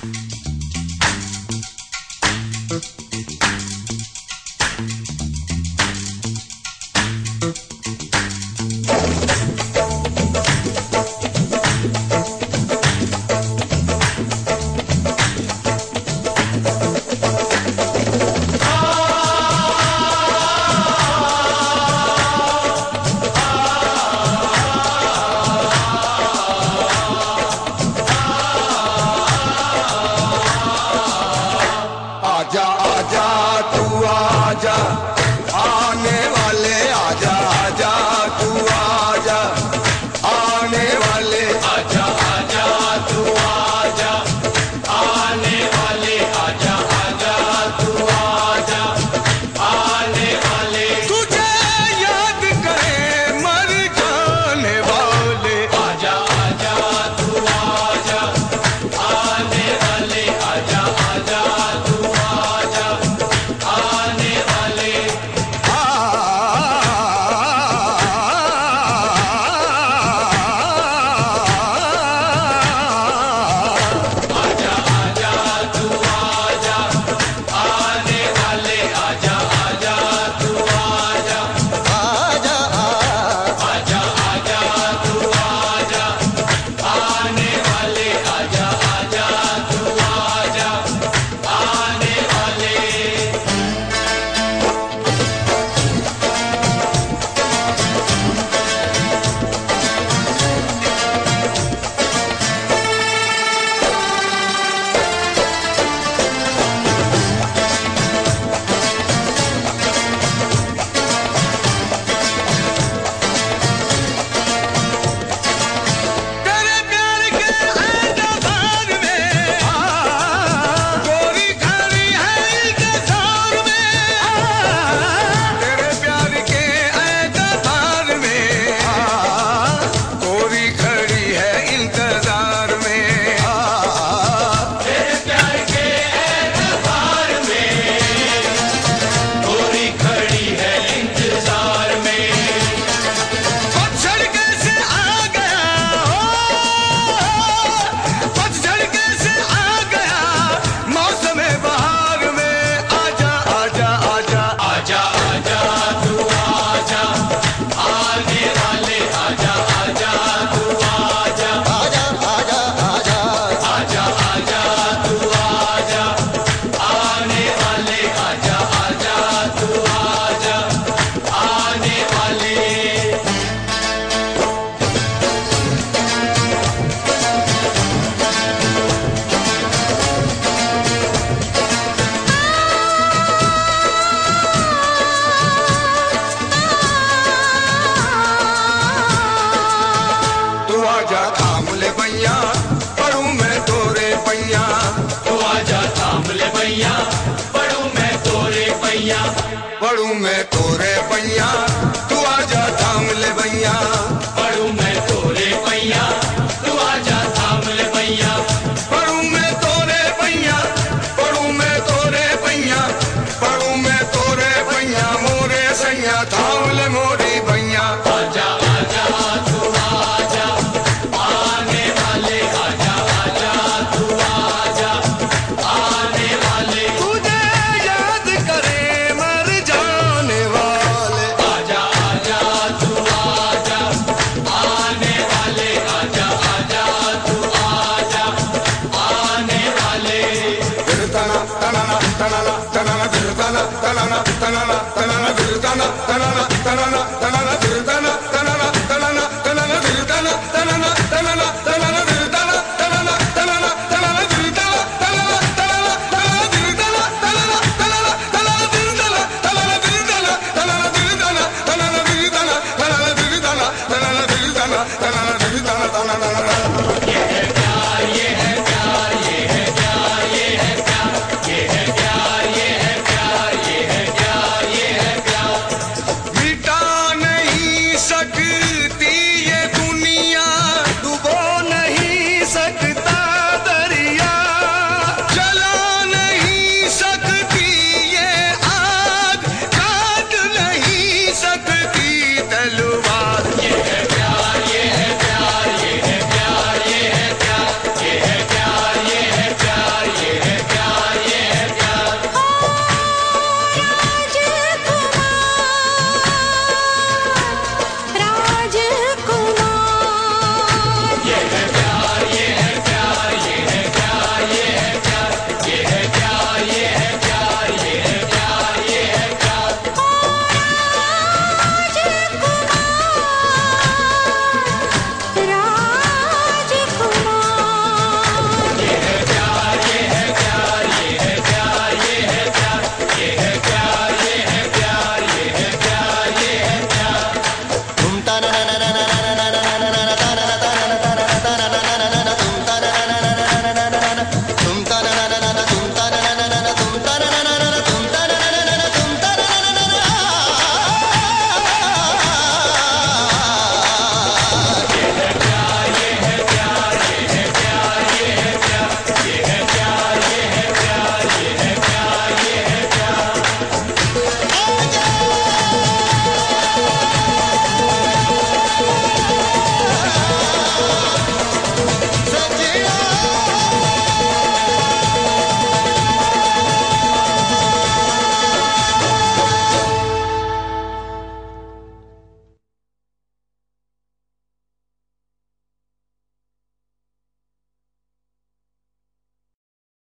पढ़ू मैं तोरे पैया, तू आजा थाम ले भैया। पढ़ू मैं तोरे पैया, तू आजा थाम ले भैया। पढ़ू मैं तोरे पैया, पढ़ू मैं तोरे पैया, पढ़ू मैं तोरे पैया, मोरे सैया थाम ले मोरी भैया। आजा आजा तू आजा, आने वाले आजा आजा तू आजा, आने वाले तुझे याद करे मर जाने वाले। आजा आजा तू आजा, आने वाले आजा आजा तू आजा, आने वाले। तना तना तना तना तना तना तना तना तना